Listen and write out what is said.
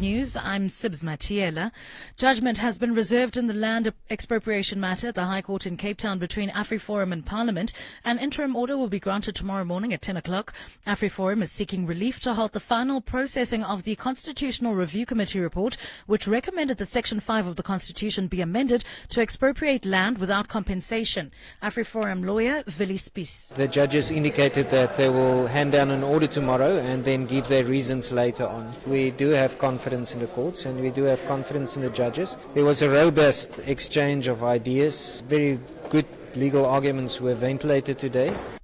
News. I'm Sibs Matiela. Judgment has been reserved in the land expropriation matter at the High Court in Cape Town between AfriForum and Parliament. An interim order will be granted tomorrow morning at 10 o'clock. AfriForum is seeking relief to halt the final processing of the Constitutional Review Committee report, which recommended that Section 5 of the Constitution be amended to expropriate land without compensation. AfriForum lawyer Willie Spies. The judges indicated that they will hand down an order tomorrow and then give their reasons later on. We do have confidence in the courts and we do have confidence in the judges. There was a robust exchange of ideas. Very good legal arguments were ventilated today.